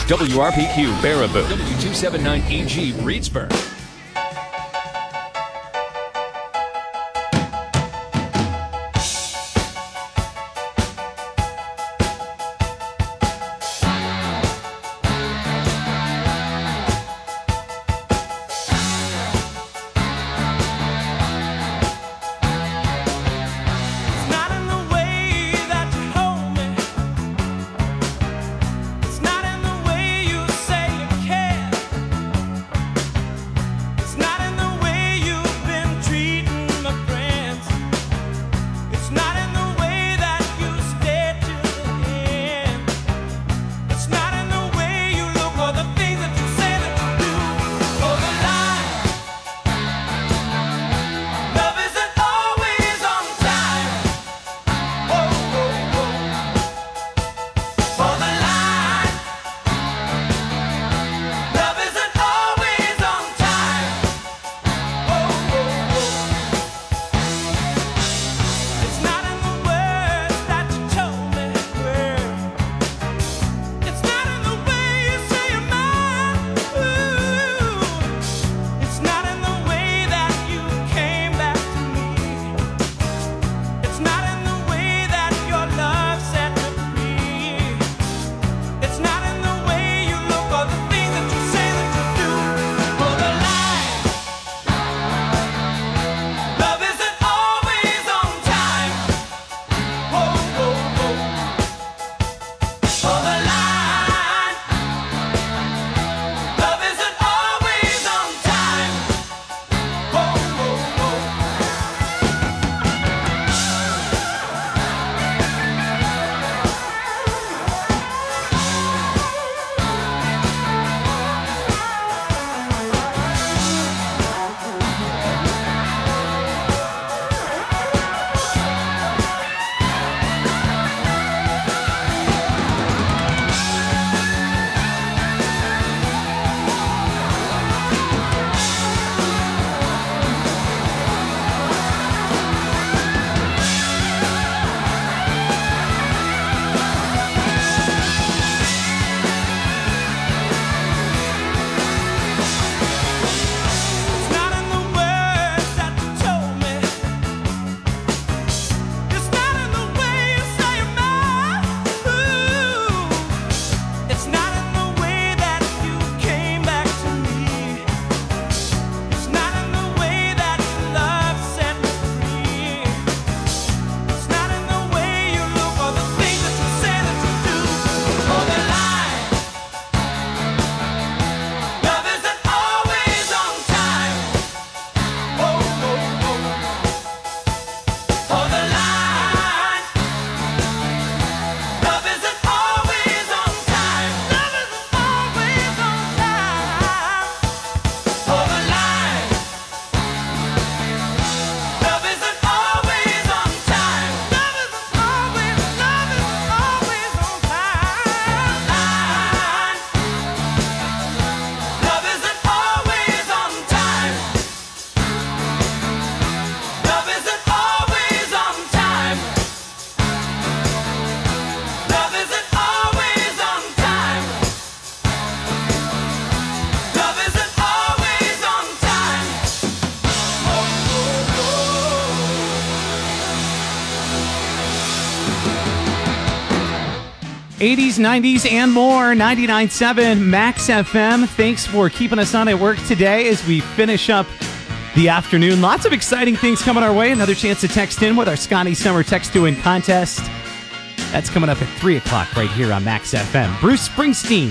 WRPQ Baraboo, W279EG Reedsburg. '80s, '90s, and more. 99.7 Max FM. Thanks for keeping us on at work today as we finish up the afternoon. Lots of exciting things coming our way. Another chance to text in with our Scotty Summer Text to Win contest. That's coming up at 3 o'clock right here on Max FM. Bruce Springsteen.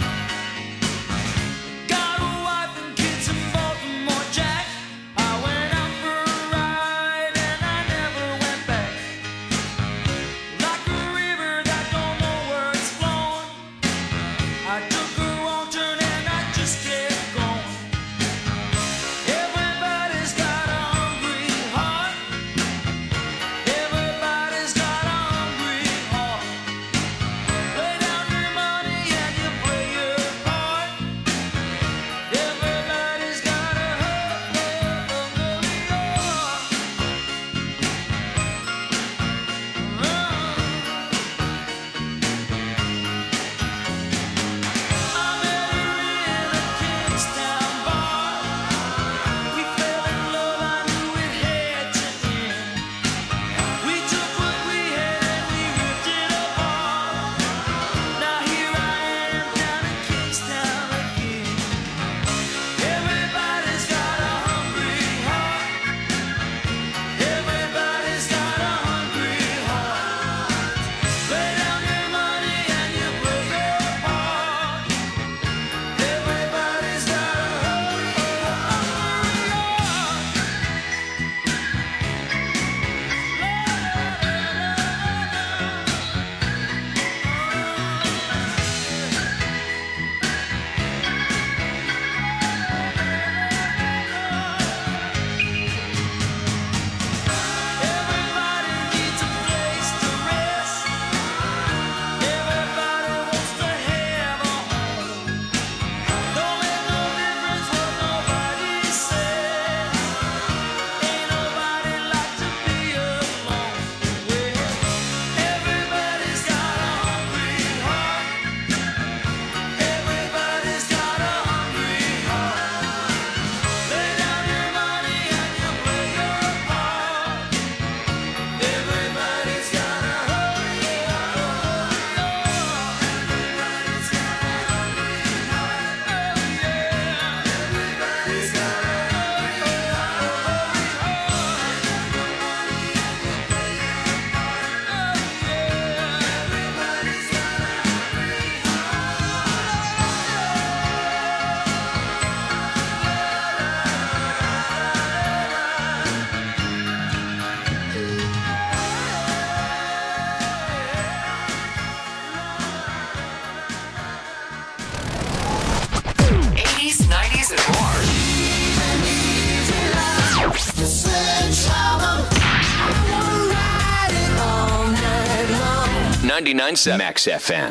Play down your money and you play your 99.7 Max FM.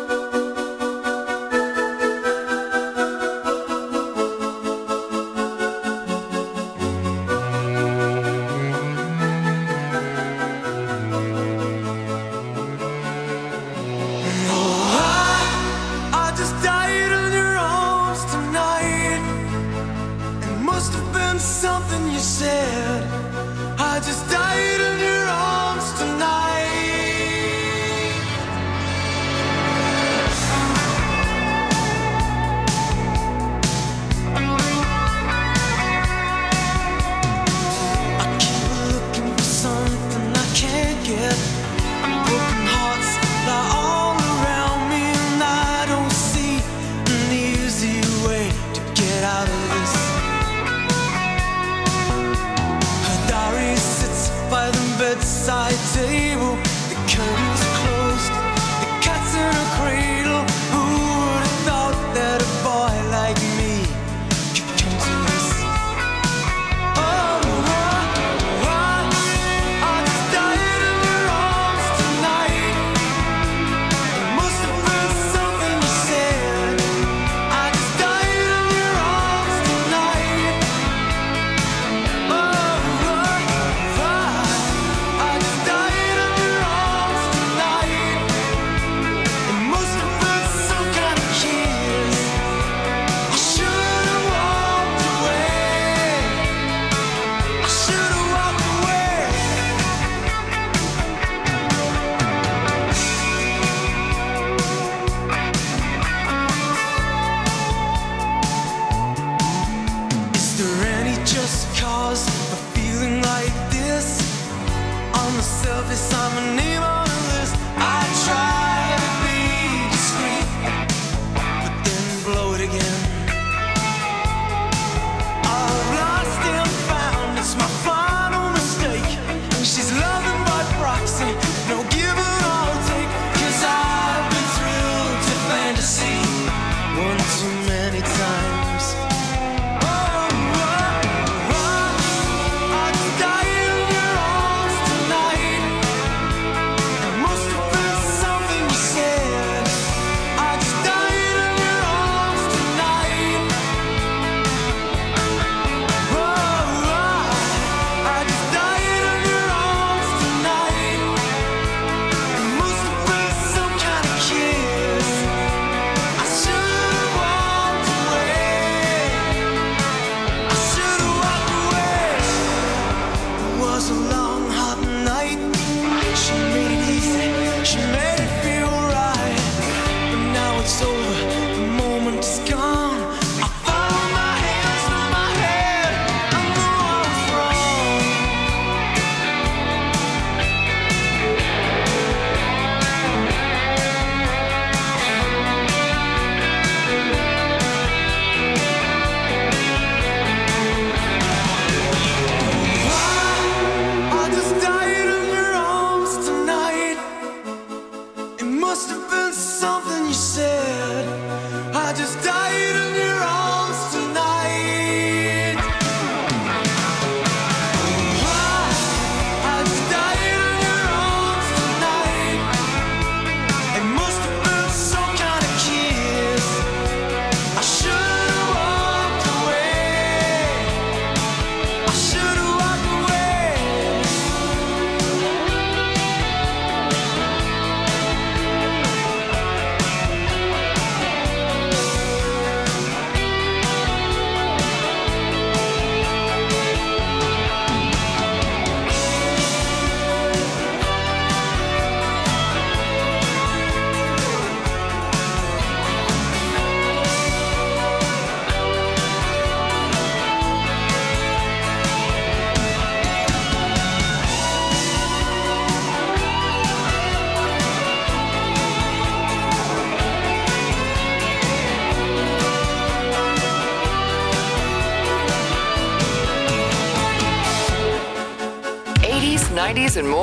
And more.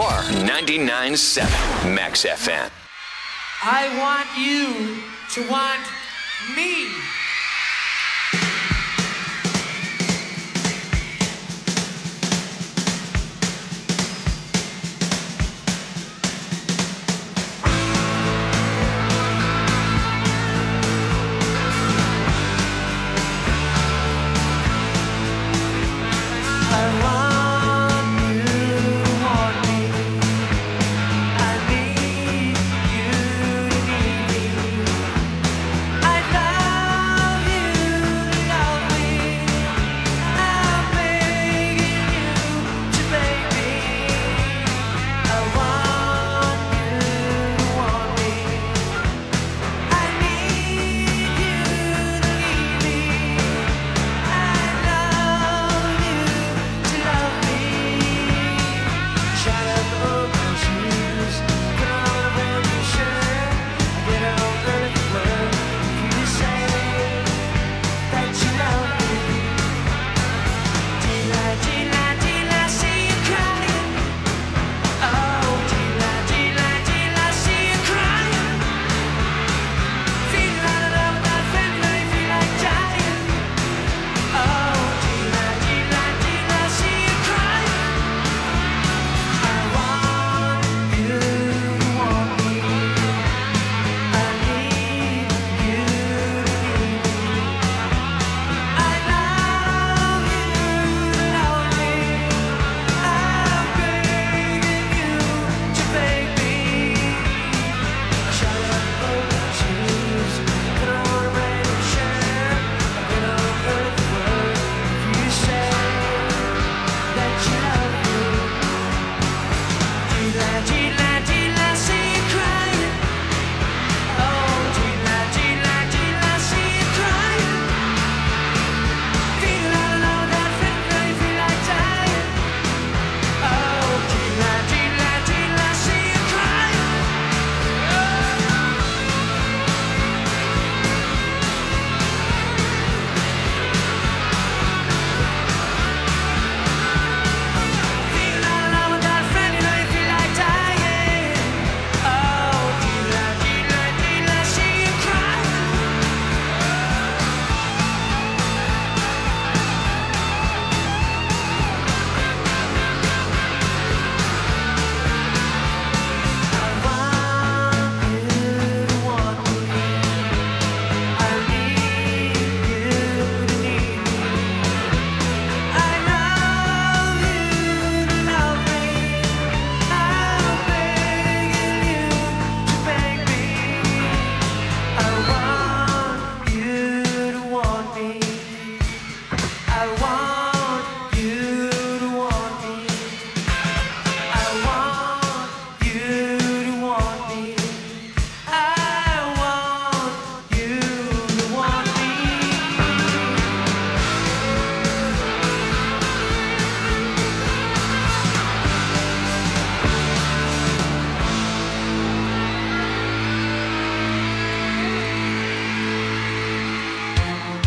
99.7 Max FM. I want you to want me.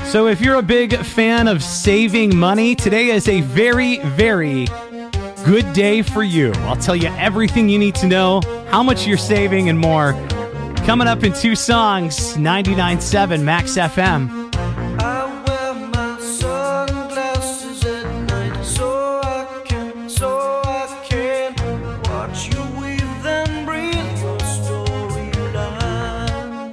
So if you're a big fan of saving money, today is a very, very good day for you. I'll tell you everything you need to know, how much you're saving, and more. Coming up in 2 songs, 99.7 Max FM. I wear my sunglasses at night so I can watch you weave and breathe your storylines.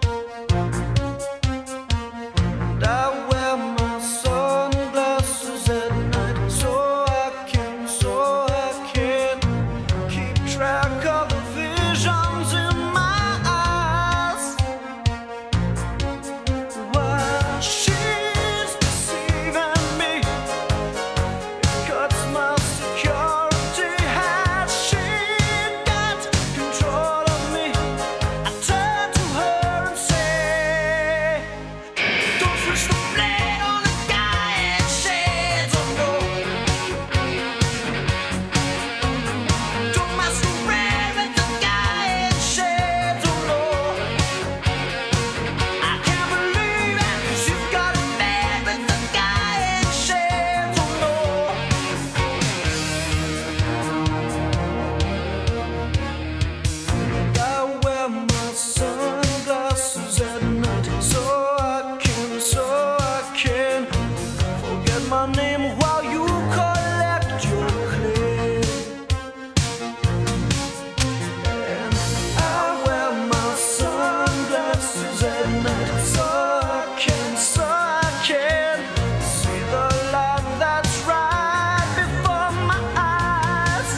And I wear my sunglasses at night so I can keep track of the visions in my eyes. While she's deceiving me, it cuts my security. Has she got control of me? I turn to her and say, don't switch the blade on a guy and shades of gold. Don't masquerade with the guy in shades of gold. I can't believe it, 'cause you've got a man with the guy in shades of gold. I wear my sunglasses at night so I can forget my name while you collect your claim. And I wear my sunglasses at night so I can see the light that's right before my eyes.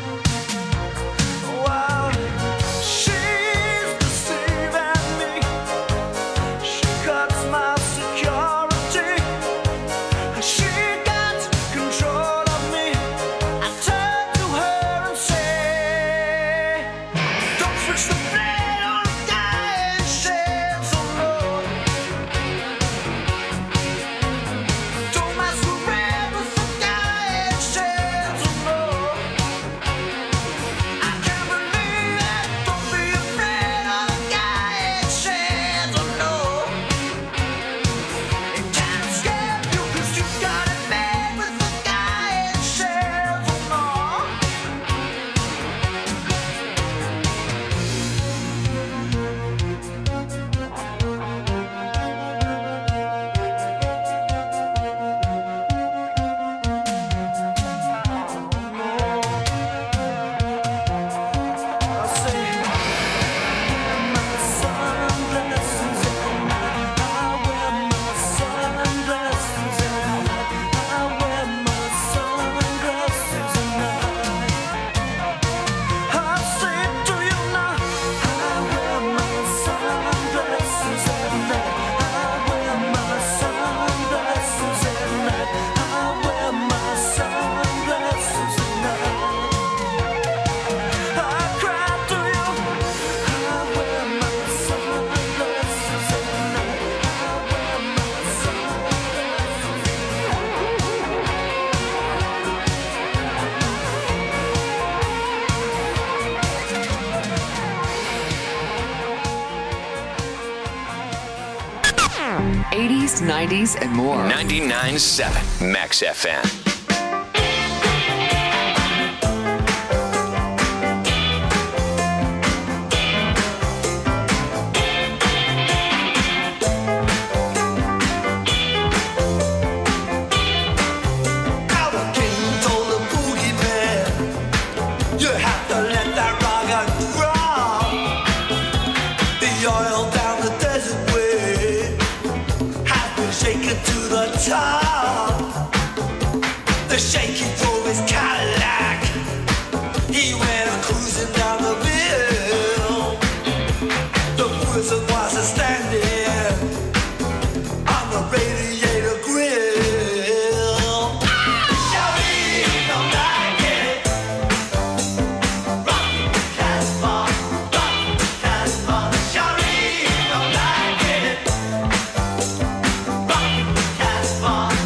While she's deceiving me, she cuts my security. She got control of me. I turn to her and say, don't switch the blade on a guy in shades of gold. Don't masquerade with the guy in shades of gold. I can't believe it. Don't be afraid of the guy in shades of gold. It can't escape you 'cause you got it made with the guy in shades of gold. I say, my sunglasses at night. I wear my sunglasses at night. I wear my sunglasses at night. I say it to you now. I wear my sunglasses at night. I wear my sunglasses at night. I wear my sunglasses at night. I cry to you. I wear my sunglasses at night. I wear my '80s, '90s, and more. 99.7 Max FM. Our king told the boogie man, you have to let that rock out grow. The oil down the desert way has been shaken to the top. The shaky drove his Cadillac. He went cruising down the hill. The prison was standing on the radiator grill. Shawty don't like it. Rock Casbah, Shawty don't like it. Rock Casbah.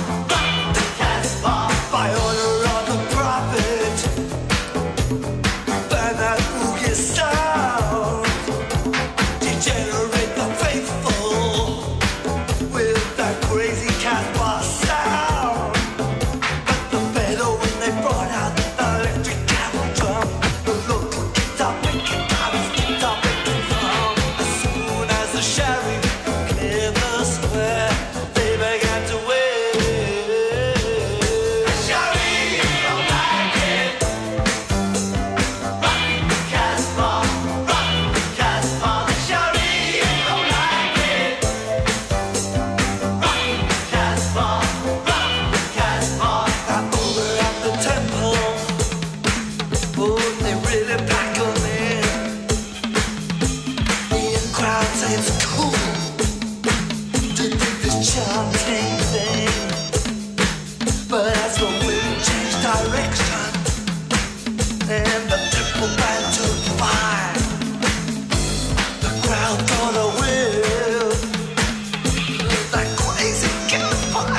it's cool to do this charming thing. But as the wind changed direction and the triple band took fire, the crowd gonna will that crazy campfire.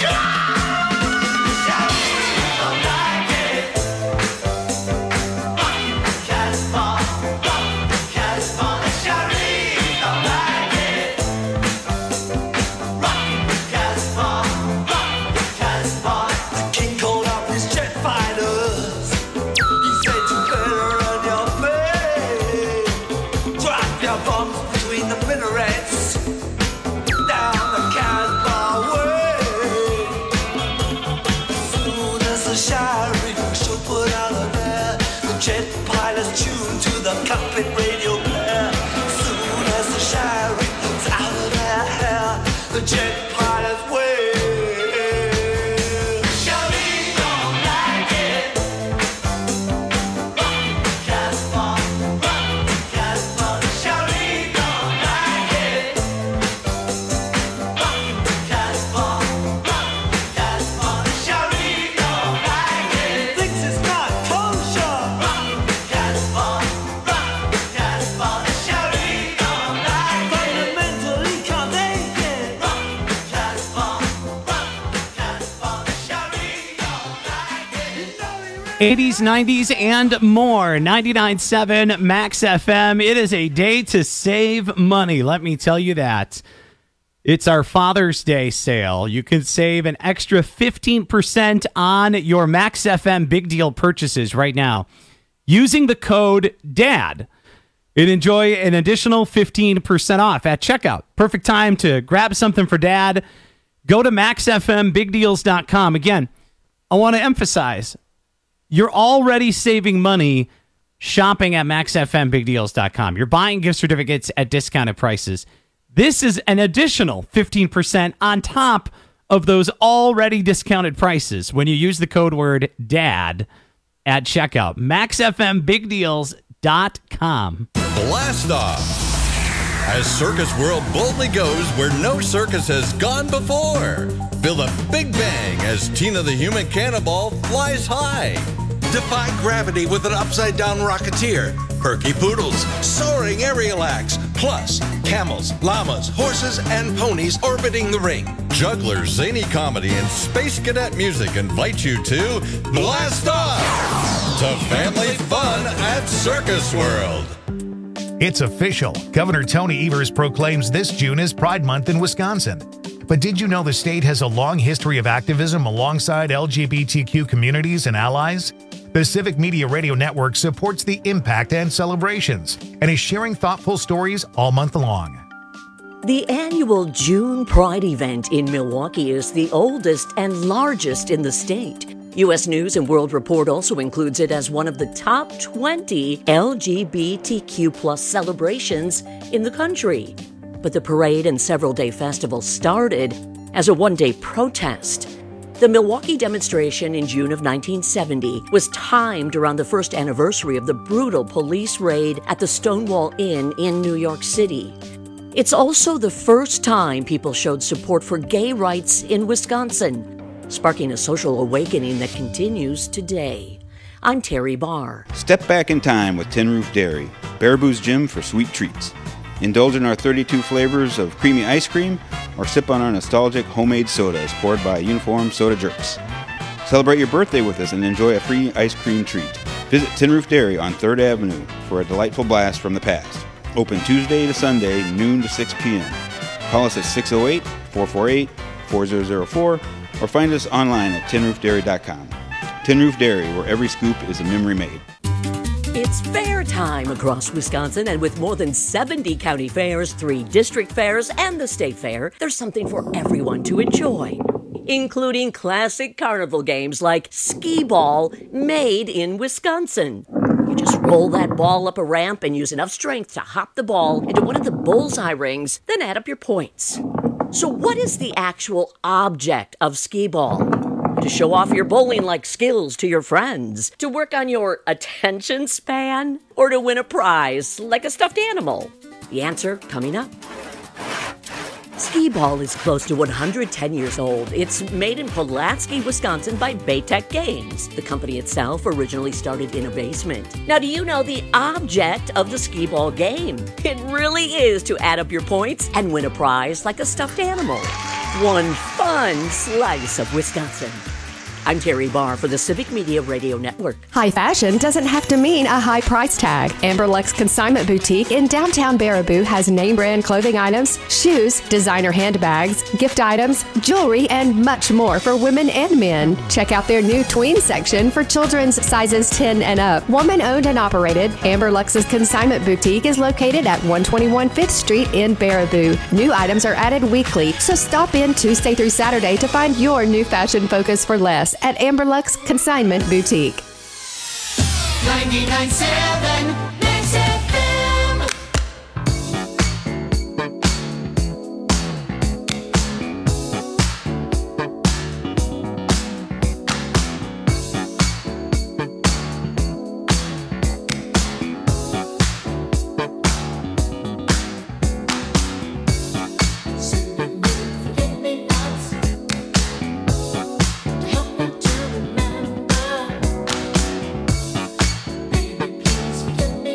Cockpit radio player. Soon as the shower is out of their hair, the jet pilots wail. Shawty don't like it. Run, Casbah, Shawty don't like it. Run, Casbah, Shawty don't like it. Thinks it's not kosher. Run, Casbah. Fundamentally can't take it. 80s, 90s, and more. 99.7 Max FM. It is a day to save money. Let me tell you that. It's our Father's Day sale. You can save an extra 15% on your Max FM Big Deal purchases right now using the code DAD. And enjoy an additional 15% off at checkout. Perfect time to grab something for Dad. Go to maxfmbigdeals.com. Again, I want to emphasize, you're already saving money shopping at maxfmbigdeals.com. You're buying gift certificates at discounted prices. This is an additional 15% on top of those already discounted prices when you use the code word DAD at checkout. maxfmbigdeals.com. Blast off as Circus World boldly goes where no circus has gone before. Feel the big bang as Tina the Human Cannonball flies high. Defy gravity with an upside-down rocketeer. Perky poodles, soaring aerial acts, plus camels, llamas, horses, and ponies orbiting the ring. Jugglers, zany comedy, and space cadet music invite you to Blast Off to family fun at Circus World. It's official. Governor Tony Evers proclaims this June as Pride Month in Wisconsin. But did you know the state has a long history of activism alongside LGBTQ communities and allies? The Civic Media Radio Network supports the impact and celebrations and is sharing thoughtful stories all month long. The annual June Pride event in Milwaukee is the oldest and largest in the state. U.S. News and World Report also includes it as one of the top 20 LGBTQ+ celebrations in the country. But the parade and several-day festival started as a one-day protest. The Milwaukee demonstration in June of 1970 was timed around the first anniversary of the brutal police raid at the Stonewall Inn in New York City. It's also the first time people showed support for gay rights in Wisconsin, sparking a social awakening that continues today. I'm Terry Barr. Step back in time with Tin Roof Dairy, Baraboo's Gym for sweet treats. Indulge in our 32 flavors of creamy ice cream or sip on our nostalgic homemade sodas poured by uniformed soda jerks. Celebrate your birthday with us and enjoy a free ice cream treat. Visit Tin Roof Dairy on 3rd Avenue for a delightful blast from the past. Open Tuesday to Sunday, noon to 6 p.m. Call us at 608-448-4004 or find us online at tinroofdairy.com. Tin Roof Dairy, where every scoop is a memory made. It's fair time across Wisconsin, and with more than 70 county fairs, 3 district fairs, and the state fair, there's something for everyone to enjoy, including classic carnival games like skee ball, made in Wisconsin. You just roll that ball up a ramp and use enough strength to hop the ball into one of the bullseye rings, then add up your points. So what is the actual object of skee ball? To show off your bowling-like skills to your friends? To work on your attention span? Or to win a prize like a stuffed animal? The answer coming up. Skee-Ball is close to 110 years old. It's made in Pulaski, Wisconsin by Baytech Games. The company itself originally started in a basement. Now, do you know the object of the Skee-Ball game? It really is to add up your points and win a prize like a stuffed animal. One fun slice of Wisconsin. I'm Terry Barr for the Civic Media Radio Network. High fashion doesn't have to mean a high price tag. Amber Lux Consignment Boutique in downtown Baraboo has name brand clothing items, shoes, designer handbags, gift items, jewelry, and much more for women and men. Check out their new tween section for children's sizes 10 and up. Woman owned and operated, Amber Lux's Consignment Boutique is located at 121 5th Street in Baraboo. New items are added weekly, so stop in Tuesday through Saturday to find your new fashion focus for less at Amber Lux Consignment Boutique. 99.7 Max FM. Forget me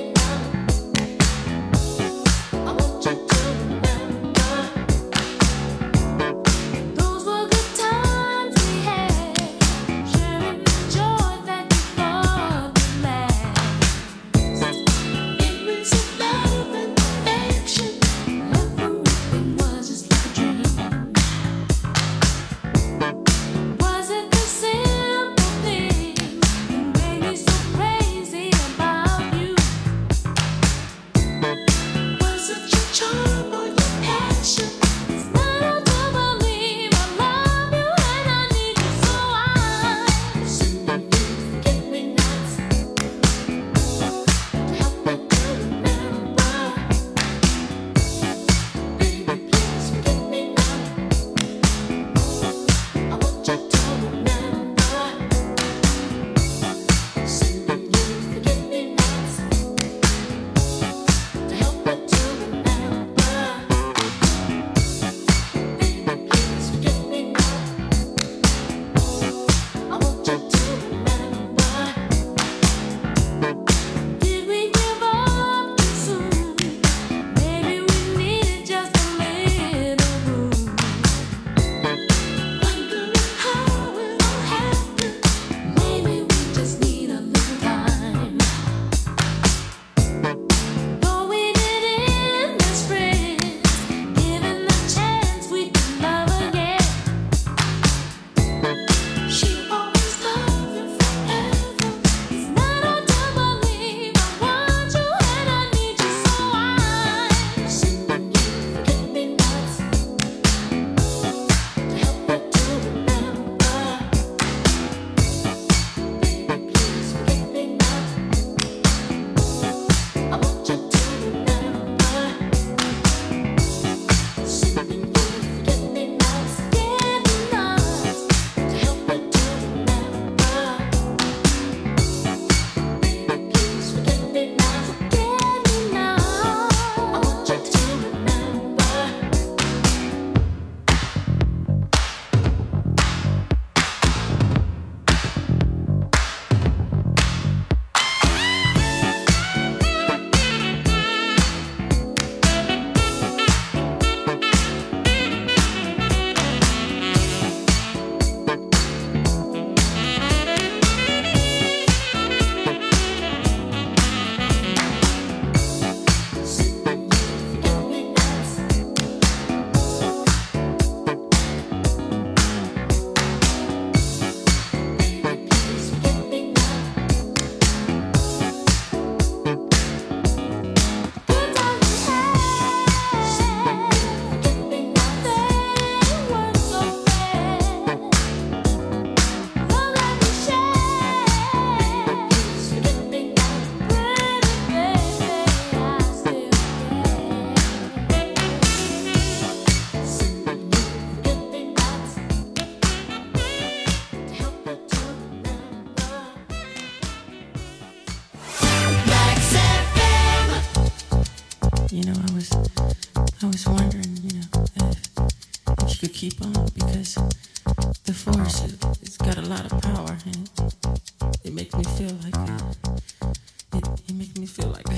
you know, I was wondering, you know, if you could keep on, because the force, it's got a lot of power, and it makes me feel like it makes me feel like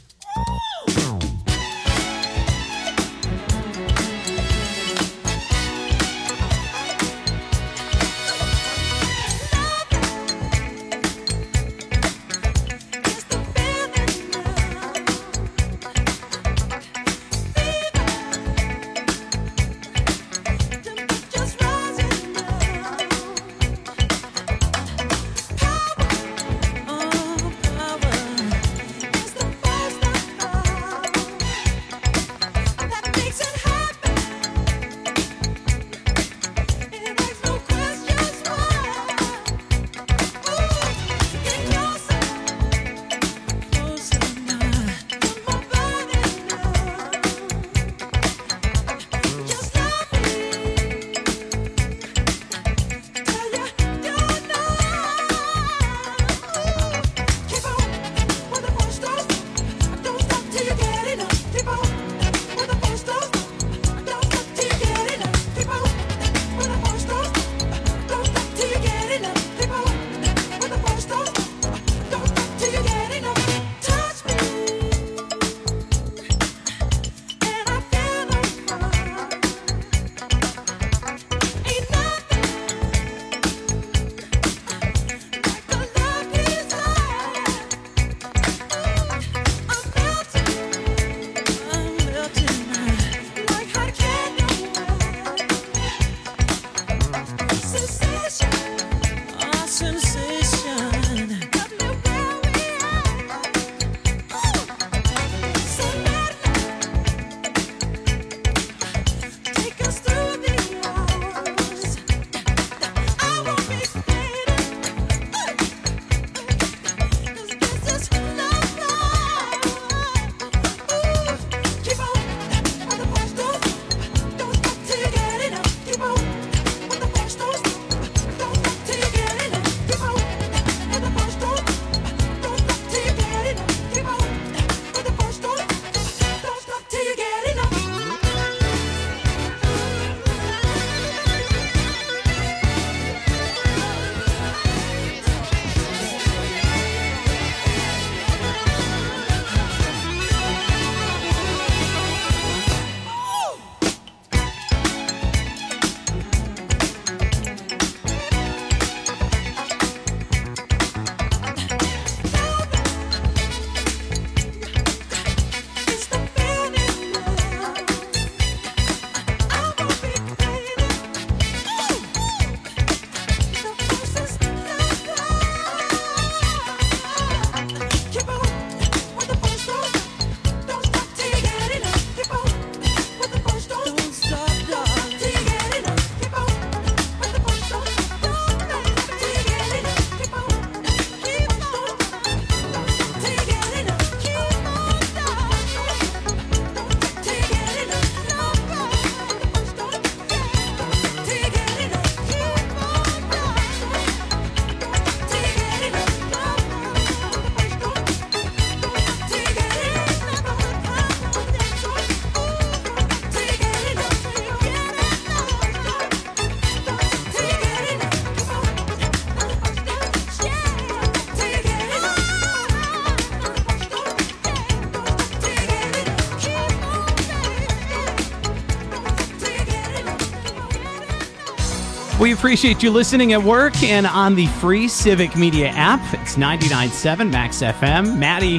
We appreciate you listening at work and on the free Civic Media app. It's 99.7 Max FM. Maddie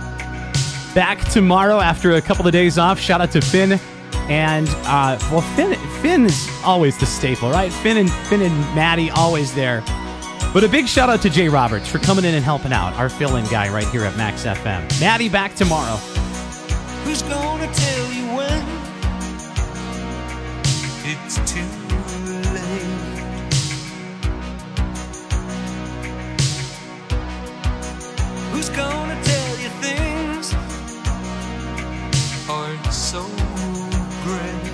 back tomorrow after a couple of days off. Shout out to Finn. And, Finn is always the staple, right? Finn and Maddie always there. But a big shout out to Jay Roberts for coming in and helping out, our fill-in guy right here at Max FM. Maddie back tomorrow. Who's gonna tell you when it's too late? Who's gonna tell you things aren't so great?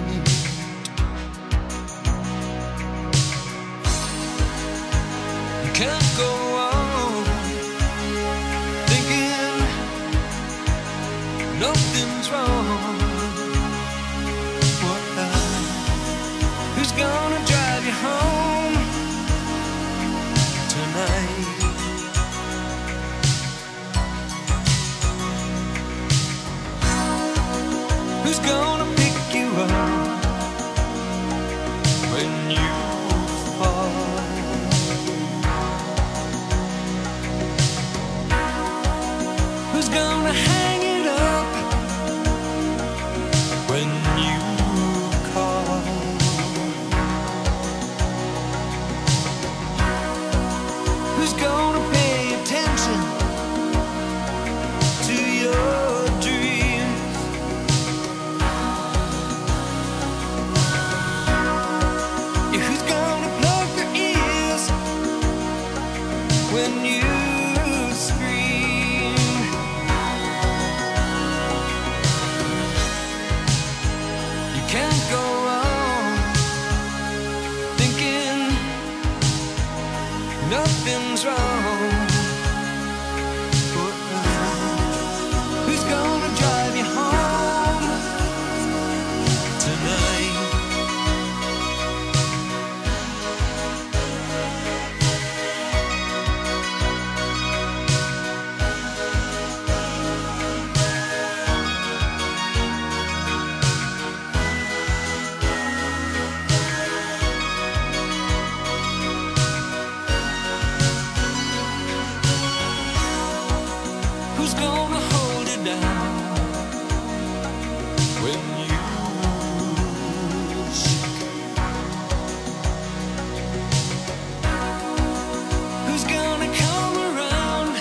You can't go on thinking nothing nothing's wrong. Who's gonna drive you home tonight? Who's gonna pick you up when you fall? Who's gonna hang it up when you call? Who's gonna pay attention to your dreams? Yeah, who's gonna plug their ears when you scream? You can't go on thinking nothing's wrong. Who's gonna drive you home tonight? Who's gonna hold it down when you shake? Who's gonna come around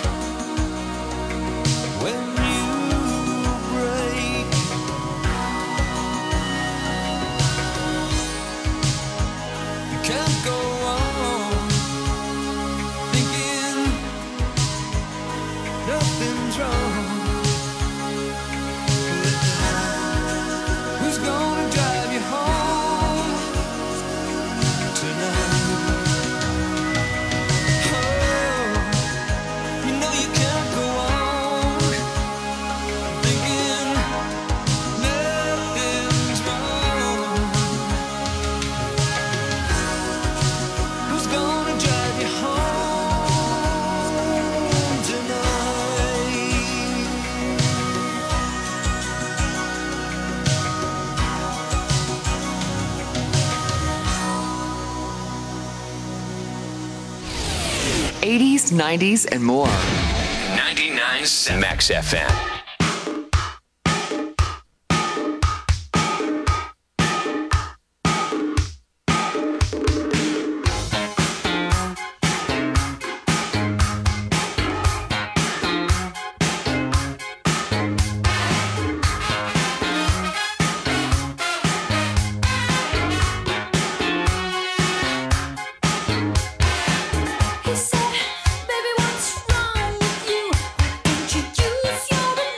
when you break? You can't go on thinking nothing's wrong. Who's gonna drive you home tonight? Oh, you know you can't go on thinking nothing's wrong. Who's gonna drive you home tonight? 80s, 90s, and more. 99.7 Max FM. He said, baby, what's wrong with you? Why don't you use your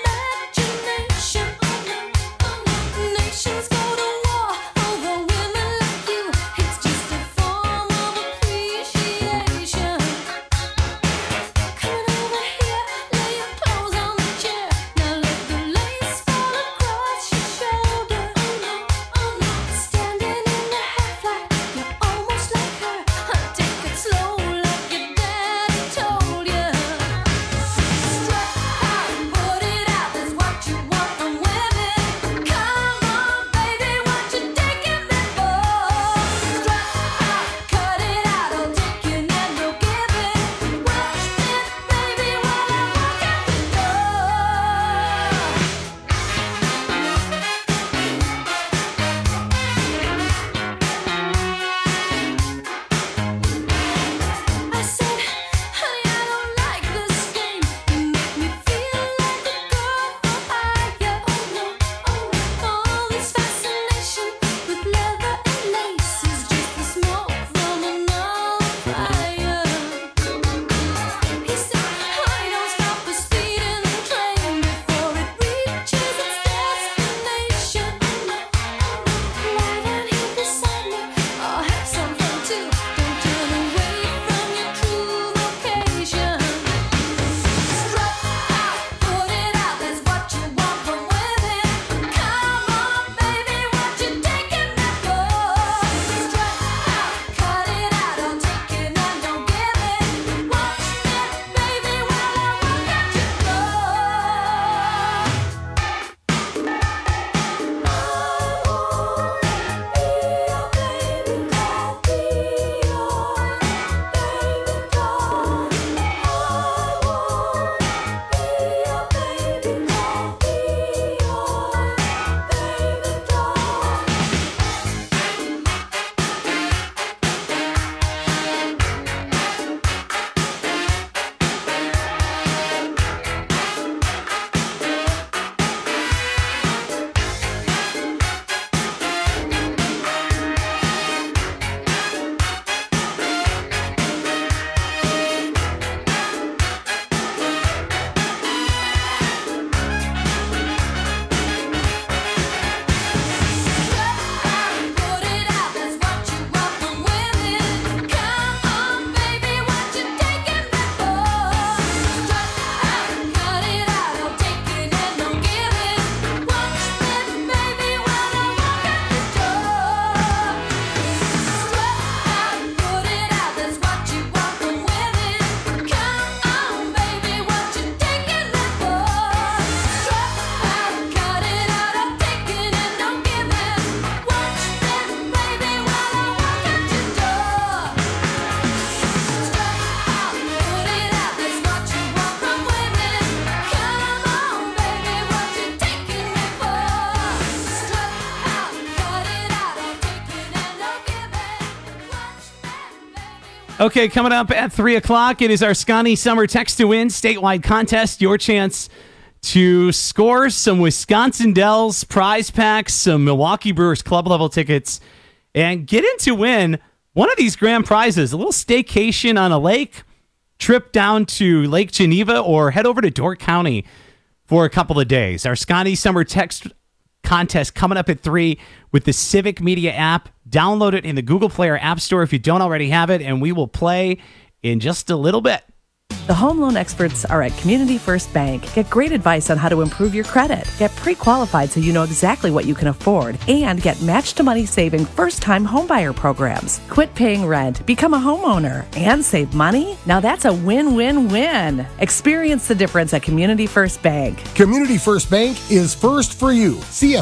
Okay, coming up at 3 o'clock, it is our Scotty Summer Text to Win statewide contest. Your chance to score some Wisconsin Dells prize packs, some Milwaukee Brewers club level tickets, and get in to win one of these grand prizes, a little staycation on a lake, trip down to Lake Geneva, or head over to Door County for a couple of days. Our Scotty Summer Text contest coming up at 3 with the Civic Media app. Download it in the Google Play or App Store if you don't already have it, and we will play in just a little bit. The home loan experts are at Community First Bank. Get great advice on how to improve your credit. Get pre-qualified so you know exactly what you can afford. And get match-to-money saving first-time homebuyer programs. Quit paying rent, become a homeowner, and save money? Now that's a win-win-win. Experience the difference at Community First Bank. Community First Bank is first for you.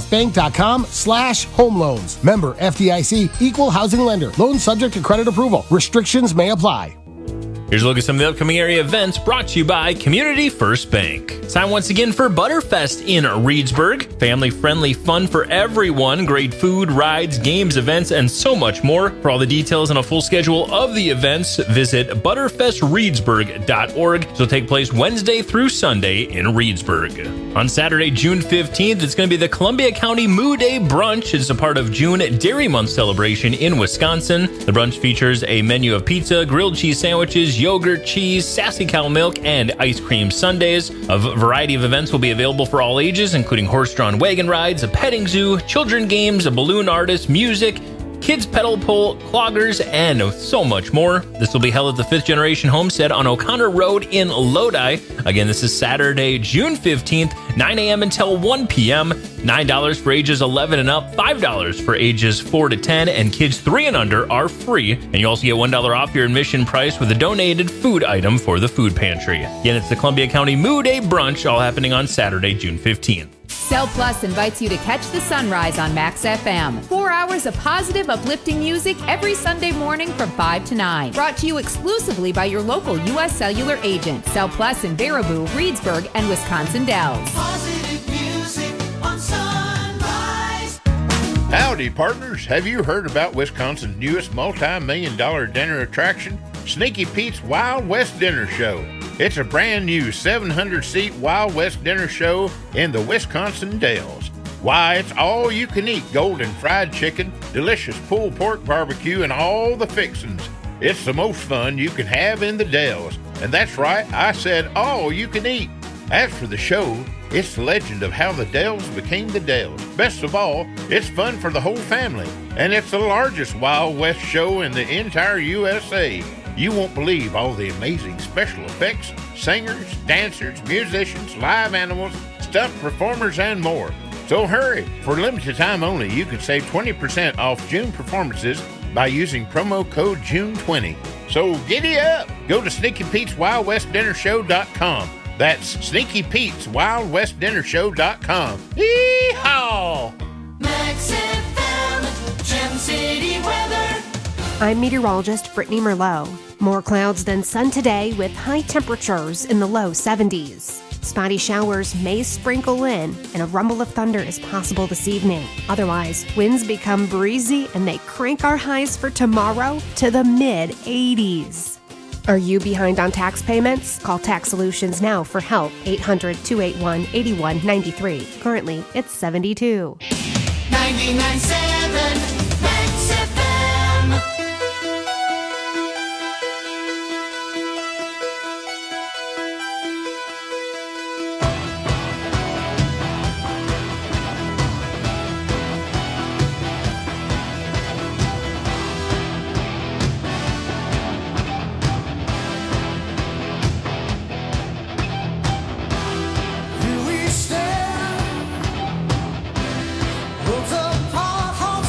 cfbank.com/home loans. Member FDIC, equal housing lender. Loan subject to credit approval. Restrictions may apply. Here's a look at some of the upcoming area events brought to you by Community First Bank. It's time once again for Butterfest in Reedsburg. Family-friendly fun for everyone. Great food, rides, games, events, and so much more. For all the details and a full schedule of the events, visit butterfestreedsburg.org. It'll take place Wednesday through Sunday in Reedsburg. On Saturday, June 15th, it's going to be the Columbia County Moo Day Brunch. It's a part of June Dairy Month celebration in Wisconsin. The brunch features a menu of pizza, grilled cheese sandwiches, yogurt, cheese, sassy cow milk, and ice cream sundaes. A variety of events will be available for all ages, including horse-drawn wagon rides, a petting zoo, children games, a balloon artist, music, kids pedal pull, cloggers, and so much more. This will be held at the 5th Generation Homestead on O'Connor Road in Lodi. Again, this is Saturday, June 15th, 9 a.m. until 1 p.m. $9 for ages 11 and up, $5 for ages 4 to 10, and kids 3 and under are free. And you also get $1 off your admission price with a donated food item for the food pantry. Again, it's the Columbia County Moo Day Brunch, all happening on Saturday, June 15th. Cell Plus invites you to catch the sunrise on Max FM. 4 hours of positive, uplifting music every Sunday morning from 5 to 9. Brought to you exclusively by your local U.S. Cellular agent. Cell Plus in Baraboo, Reedsburg, and Wisconsin Dells. Positive music on Sunrise. Howdy, partners. Have you heard about Wisconsin's newest multi-million-dollar dinner attraction? Sneaky Pete's Wild West Dinner Show. It's a brand new 700-seat Wild West dinner show in the Wisconsin Dells. Why, it's all you can eat golden fried chicken, delicious pulled pork barbecue, and all the fixins. It's the most fun you can have in the Dells. And that's right, I said all you can eat. As for the show, it's the legend of how the Dells became the Dells. Best of all, it's fun for the whole family. And it's the largest Wild West show in the entire USA. You won't believe all the amazing special effects, singers, dancers, musicians, live animals, stuffed performers, and more. So hurry! For limited time only, you can save 20% off June performances by using promo code JUNE20. So giddy up! Go to SneakyPete'sWildWestDinnerShow.com. That's SneakyPete'sWildWestDinnerShow.com. Yee-haw! Max FM, Gem City weather. I'm meteorologist Brittany Merlot. More clouds than sun today with high temperatures in the low 70s. Spotty showers may sprinkle in, and a rumble of thunder is possible this evening. Otherwise, winds become breezy and they crank our highs for tomorrow to the mid-80s. Are you behind on tax payments? Call Tax Solutions now for help. 800-281-8193. Currently, it's 72. 99.7 Max FM. Here we stand, worlds apart.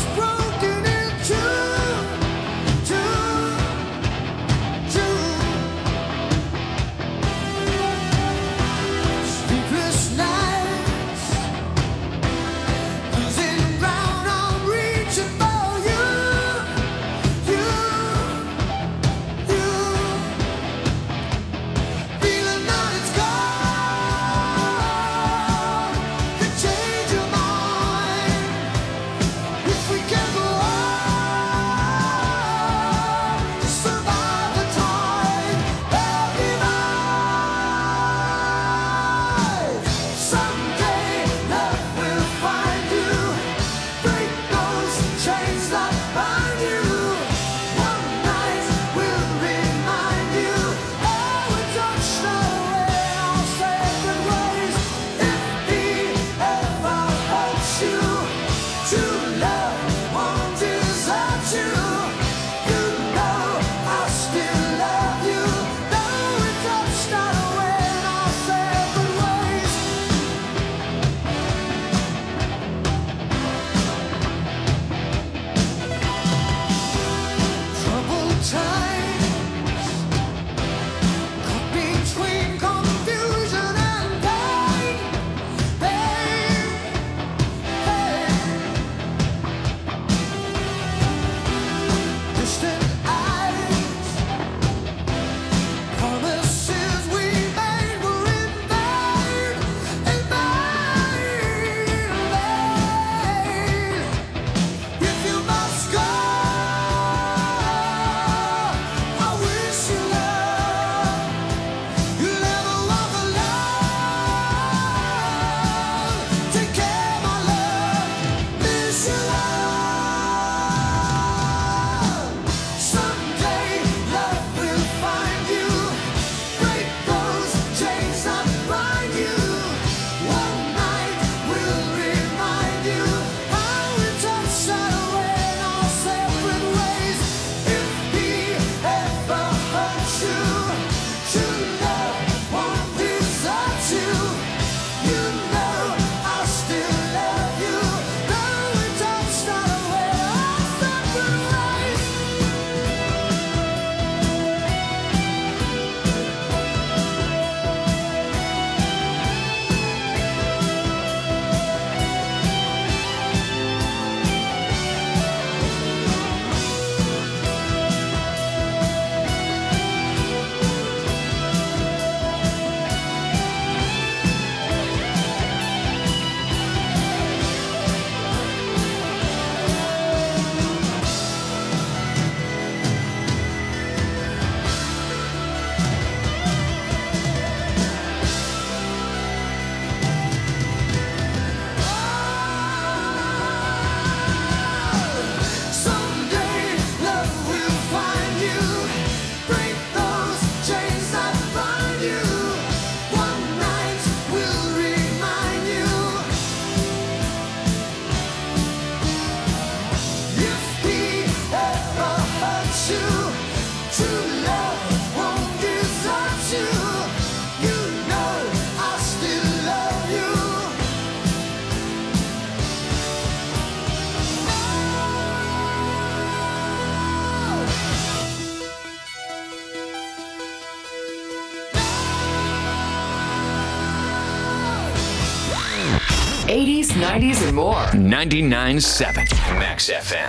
80s, 90s, and more. 99.7 Max FM.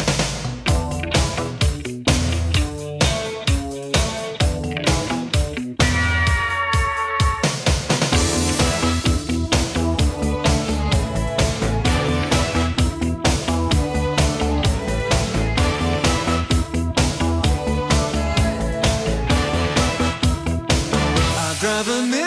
Drive a